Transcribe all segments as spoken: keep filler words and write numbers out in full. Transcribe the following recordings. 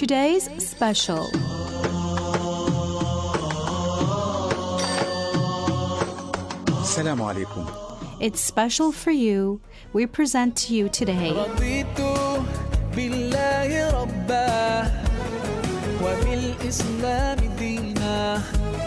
today's special. Assalamu alaikum. It's special for you. We present to you today رضيت بالله ربا وبالإسلام دينا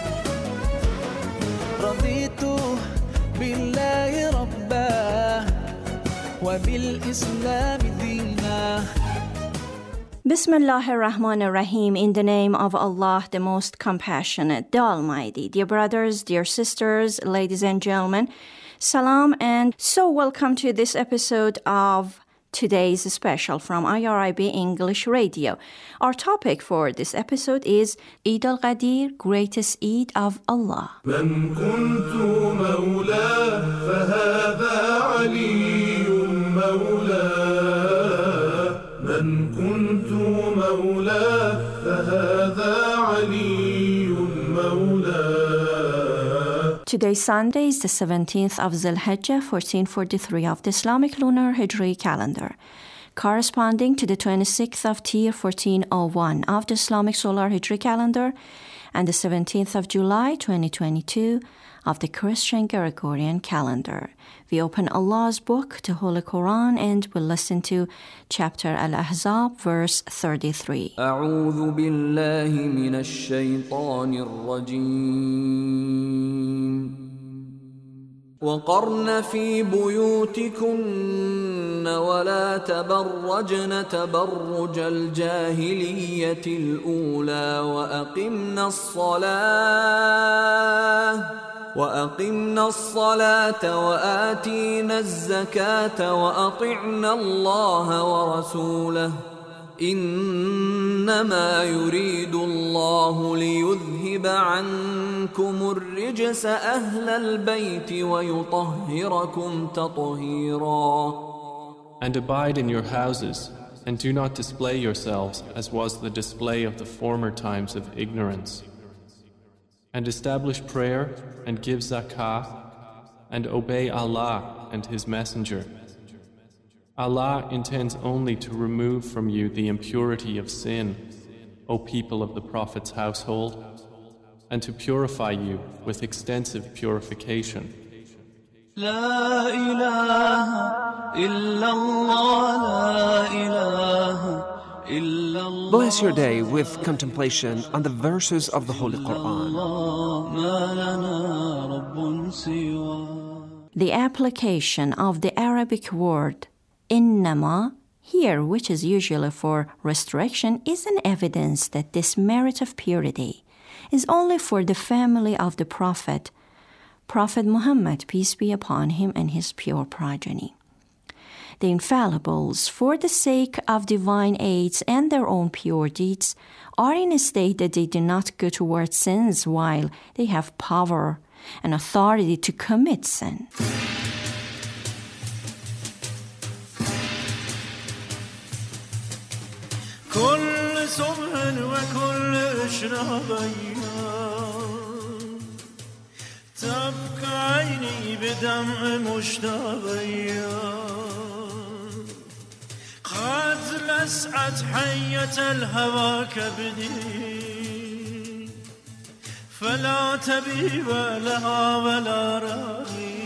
رضيت بالله ربا وبالإسلام دينا. Bismillahir Rahmanir Rahim. In the name of Allah, the most compassionate, the Almighty. Dear brothers, dear sisters, ladies and gentlemen, salam and so welcome to this episode of today's special from I R I B English Radio. Our topic for this episode is Eid al-Qadir, greatest Eid of Allah. من كنت مولاه فهذا علي مولاه من كنت مولاه فهذا علي مولاه. Today, Sunday, is the seventeenth of Zul-Hijjah, fourteen forty-three of the Islamic Lunar Hijri calendar, corresponding to the twenty-sixth of Tir, fourteen oh one of the Islamic Solar Hijri calendar, and the seventeenth of July, twenty twenty-two of the Christian Gregorian calendar. We open Allah's book, the Holy Quran, and we'll listen to chapter Al-Ahzab, verse thirty-three. أعوذ بالله من الشيطان الرجيم وقرن في بيوتكن ولا تبرجن تبرج الجاهلية الأولى وأقمنا الصلاة وأقمنا الصلاة وآتينا الزكاة وأطعنا الله ورسوله إنما يريد الله ليذهب عنكم الرجس أهل البيت ويطهركم تطهيرا. And abide in your houses, and do not display yourselves as was the display of the former times of ignorance. And establish prayer, and give zakah, and obey Allah and His Messenger. Allah intends only to remove from you the impurity of sin, O people of the Prophet's household, and to purify you with extensive purification. لا إله إلا الله لا إله إلا الله. Bless your day with contemplation on the verses of the Holy Quran. ما لنا رب سوى. The application of the Arabic word innama here, which is usually for restriction, is an evidence that this merit of purity is only for the family of the Prophet, Prophet Muhammad, peace be upon him, and his pure progeny. The infallibles, for the sake of divine aids and their own pure deeds, are in a state that they do not go towards sins while they have power and authority to commit sin. كل صبح وكل إشراقية تبكى عيني بدمع مشتاقية قد لسعت حية الهوى كبدي فلا تبيب لها ولا راغي.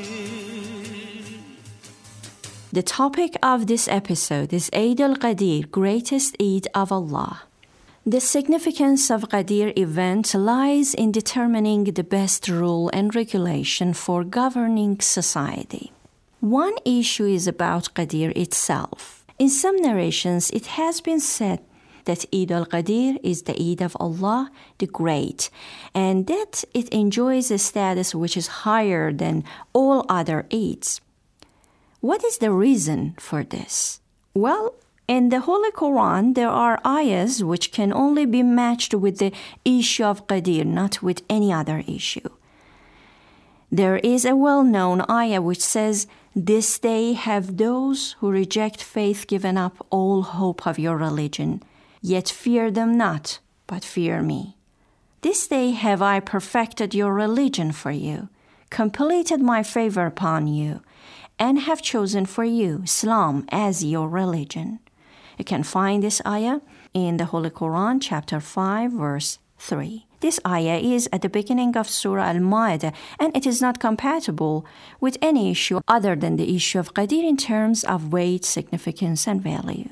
The topic of this episode is Eid al-Qadir, greatest Eid of Allah. The significance of Qadir event lies in determining the best rule and regulation for governing society. One issue is about Qadir itself. In some narrations, it has been said that Eid al-Qadir is the Eid of Allah, the Great, and that it enjoys a status which is higher than all other Eids. What is the reason for this? Well, in the Holy Quran, there are ayahs which can only be matched with the issue of Qadir, not with any other issue. There is a well-known ayah which says, "This day have those who reject faith given up all hope of your religion, yet fear them not, but fear me. This day have I perfected your religion for you, completed my favor upon you, and have chosen for you Islam as your religion." You can find this ayah in the Holy Quran, chapter five, verse three. This ayah is at the beginning of Surah Al-Ma'idah, and it is not compatible with any issue other than the issue of Qadir in terms of weight, significance, and value.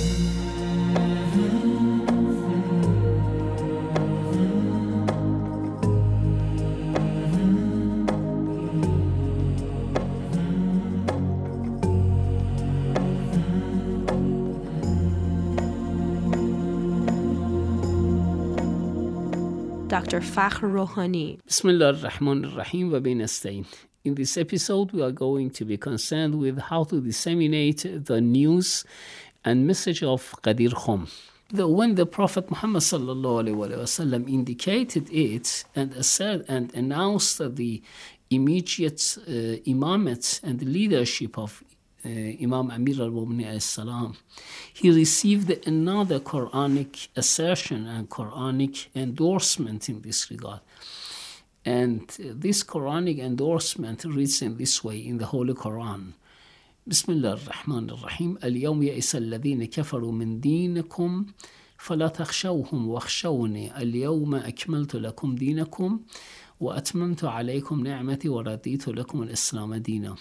Doctor Fakhr Rouhani. Bismillah ar-Rahman ar-Rahim wa bin nasta'in. In this episode, we are going to be concerned with how to disseminate the news and message of Qadir Khum. The, when the Prophet Muhammad sallallahu alaihi wasallam indicated it and said and announced the immediate uh, imamate and leadership of uh, Imam Amir al-Mu'minin alayhi salam, he received another Quranic assertion and Quranic endorsement in this regard. And this Quranic endorsement reads in this way in the Holy Quran. Bismillah ar-Rahman ar-Rahim. اليوم يئس الذين كفروا من دينكم فلا تخشوهم واخشوني اليوم أكملت لكم دينكم وأتممت عليكم نعمتي ورضيت لكم الإسلام دينا.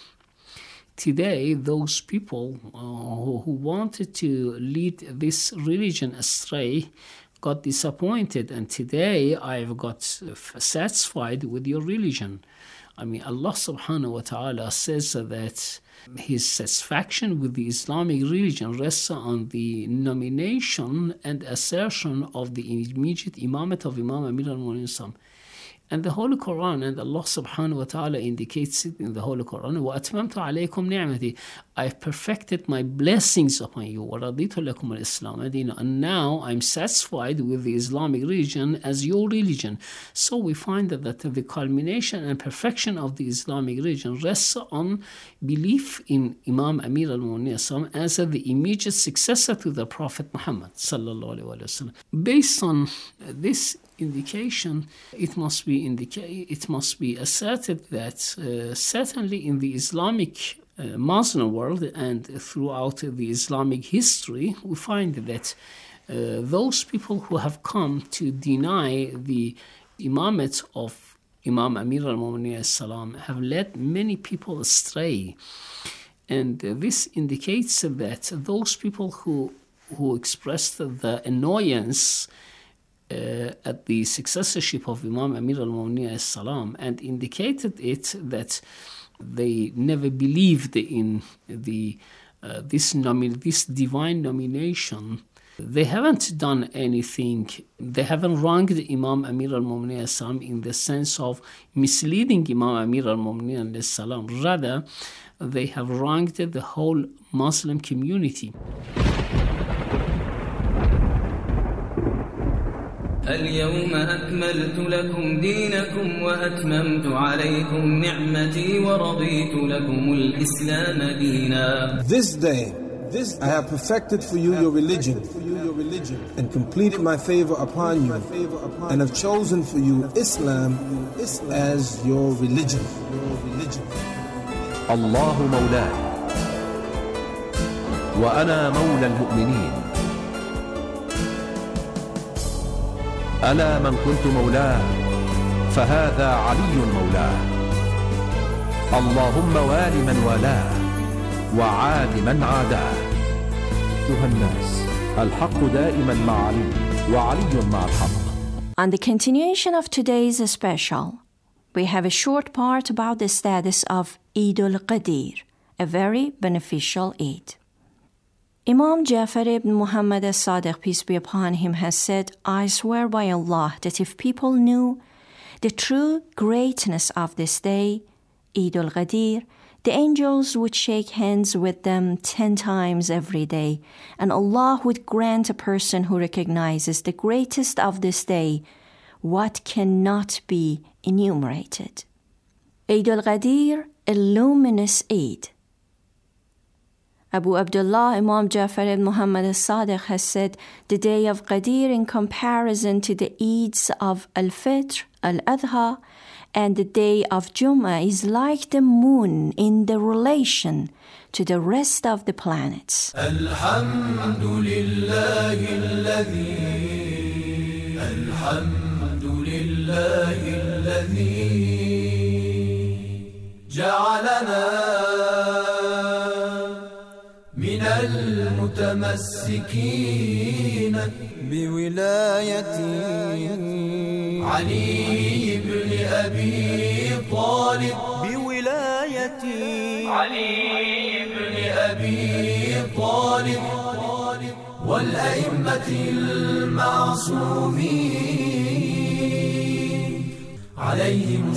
Today, those people uh, who, who wanted to lead this religion astray got disappointed, and today I've got satisfied with your religion. I mean, Allah subhanahu wa ta'ala says that his satisfaction with the Islamic religion rests on the nomination and assertion of the immediate imamate of Imam Amir al-Mu'minin. And the Holy Quran and Allah subhanahu wa ta'ala indicates it in the Holy Quran. وَأَتْمَمْتُ عَلَيْكُمْ نِعْمَتِي. I've perfected my blessings upon you. وَرَضِيتُ لَكُمُ الْإِسْلَامَ دِينًا. And now I'm satisfied with the Islamic religion as your religion. So we find that, that the culmination and perfection of the Islamic religion rests on belief in Imam Amir al-Mu'minin as the immediate successor to the Prophet Muhammad sallallahu alaihi wasallam. Based on this indication, it must be indica- it must be asserted that uh, certainly in the Islamic uh, Muslim world and throughout the Islamic history, we find that uh, those people who have come to deny the imamate of Imam Amir al-Mu'minin salam have led many people astray. And uh, this indicates that those people who, who expressed the annoyance Uh, at the successorship of Imam Amir al-Mu'minin salam and indicated it that they never believed in the uh, this nomin- this divine nomination. They haven't done anything. They haven't wronged Imam Amir al-Mu'minin salam in the sense of misleading Imam Amir al-Mu'minin salam. Rather, they have wronged the whole Muslim community. اليوم أكملت لكم دينكم وأتممت عليكم نعمتي ورضيت لكم الإسلام دينا. This day I have perfected for you your religion and completed my favor upon you and have chosen for you Islam as your religion. الله مولاي وأنا مولى المؤمنين. ألا من كنت مولاه فهذا علي مولاه. اللهم وال من والاه وعاد من عاداه. أيها الناس الحق دائما مع علي وعلي مع الحق. On the continuation of today's special, we have a short part about the status of Eid al-Qadir, a very beneficial Eid. Imam Jafar ibn Muhammad as-Sadiq, peace be upon him, has said, I swear by Allah that if people knew the true greatness of this day, Eid al-Qadir, the angels would shake hands with them ten times every day, and Allah would grant a person who recognizes the greatest of this day what cannot be enumerated. Eid al-Qadir, a luminous Eid. Abu Abdullah Imam Jafar ibn Muhammad as-Sadiq has said, the day of Qadir in comparison to the Eids of Al-Fitr, Al-Adha, And the day of Jummah is like the moon in the relation to the rest of the planets. الحمد لله الذي الحمد لله الذي جعلنا من المتمسكين بولاية علي بن أبي طالب بولاية علي بن أبي طالب والأئمة المعصومين عليهم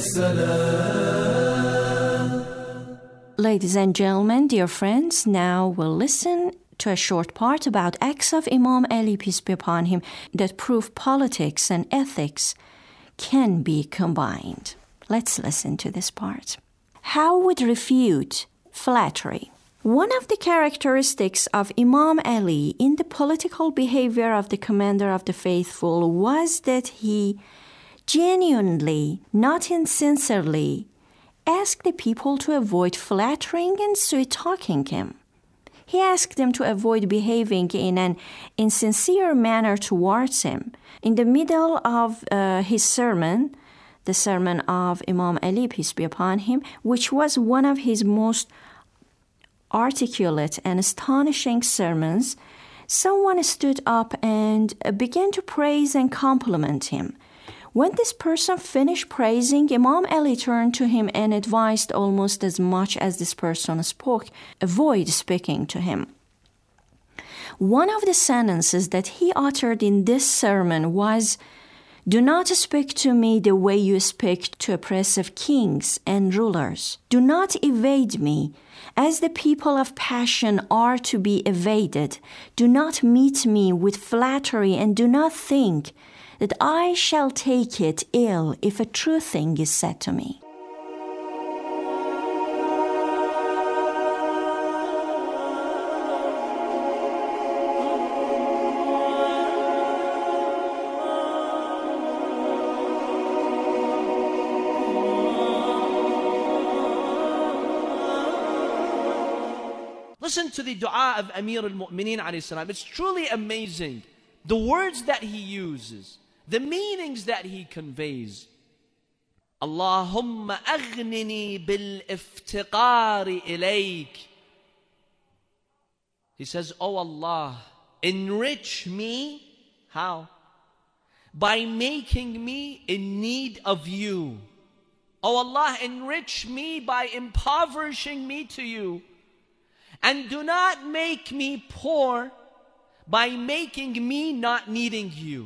السلام. Ladies and gentlemen, dear friends, now we'll listen to a short part about acts of Imam Ali, peace be upon him, that prove politics and ethics can be combined. Let's listen to this part. How would refute flattery? One of the characteristics of Imam Ali in the political behavior of the commander of the faithful was that he genuinely, not insincerely, asked the people to avoid flattering and sweet-talking him. He asked them to avoid behaving in an insincere manner towards him. In the middle of uh, his sermon, the sermon of Imam Ali, peace be upon him, which was one of his most articulate and astonishing sermons, someone stood up and began to praise and compliment him. When this person finished praising, Imam Ali turned to him and advised almost as much as this person spoke, avoid speaking to him. One of the sentences that he uttered in this sermon was, "Do not speak to me the way you speak to oppressive kings and rulers. Do not evade me, as the people of passion are to be evaded. Do not meet me with flattery, and do not think that I shall take it ill if a true thing is said to me." Listen to the dua of Amir al-Mu'mineen alayhi salam. It's truly amazing. The words that he uses, the meanings that he conveys. Allahumma aghnini bil iftiqari ilayk. He says, "Oh Allah, enrich me." How? By making me in need of you. Oh Allah, enrich me by impoverishing me to you. And do not make me poor by making me not needing you.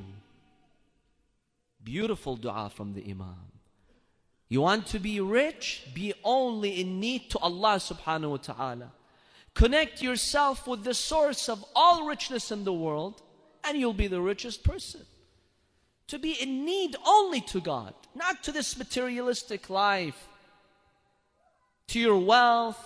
Beautiful dua from the Imam. You want to be rich? Be only in need to Allah subhanahu wa ta'ala. Connect yourself with the source of all richness in the world, and you'll be the richest person. To be in need only to God, not to this materialistic life, to your wealth,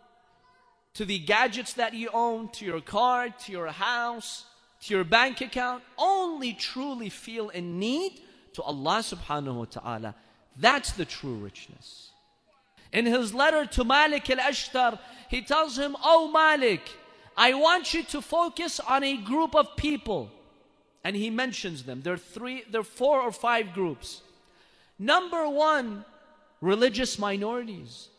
to the gadgets that you own, to your car, to your house, to your bank account. Only truly feel in need to Allah subhanahu wa ta'ala. That's the true richness. In his letter to Malik al-Ashtar, he tells him, "Oh Malik, I want you to focus on a group of people." And he mentions them. There are three, there are four or five groups. Number one, religious minorities.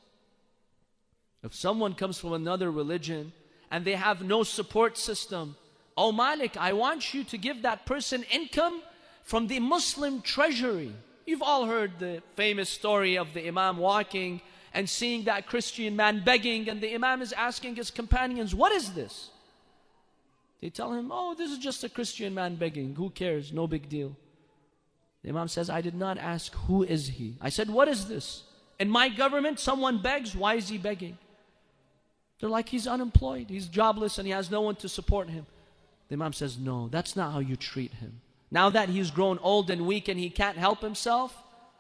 If someone comes from another religion and they have no support system, "Oh Malik, I want you to give that person income from the Muslim treasury." You've all heard the famous story of the Imam walking and seeing that Christian man begging, and the Imam is asking his companions, "What is this?" They tell him, "Oh, this is just a Christian man begging. Who cares? No big deal." The Imam says, "I did not ask who is he. I said, what is this? In my government, someone begs. Why is he begging?" They're like, "He's unemployed. He's jobless and he has no one to support him." The Imam says, "No, that's not how you treat him. Now that he's grown old and weak and he can't help himself,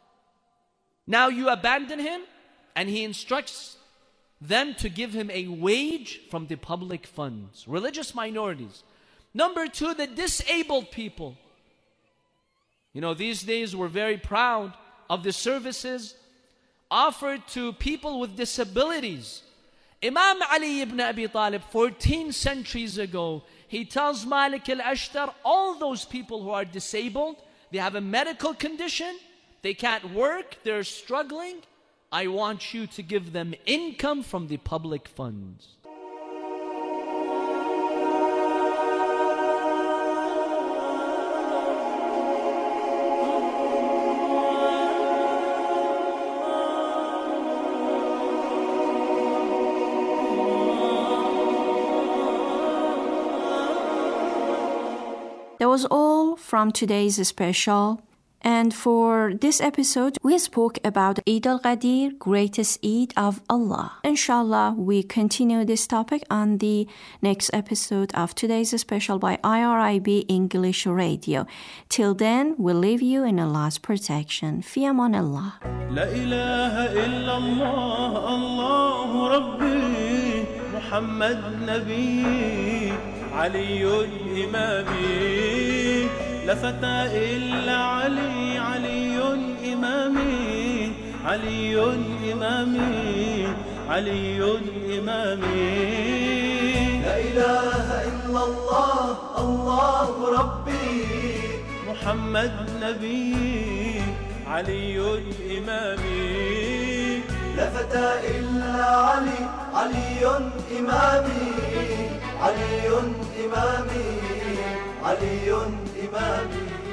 now you abandon him," and he instructs them to give him a wage from the public funds. Religious minorities. Number two, the disabled people. You know, these days we're very proud of the services offered to people with disabilities. Imam Ali ibn Abi Talib, fourteen centuries ago, he tells Malik al-Ashtar, all those people who are disabled, they have a medical condition, they can't work, they're struggling, I want you to give them income from the public funds. That was all from today's special. And for this episode, we spoke about Eid al-Qadir, greatest Eid of Allah. Inshallah, we continue this topic on the next episode of today's special by I R I B English Radio. Till then, we leave you in Allah's protection. Fi aman Allah. La ilaha illallah, Allahu Rabbi, Muhammad Nabi, Aliyun Imami. لا فتى إلا علي علي إمامي علي إمامي علي إمامي لا إله إلا الله الله ربي محمد نبي علي إمامي لا فتى إلا علي علي إمامي علي إمامي علي إمامي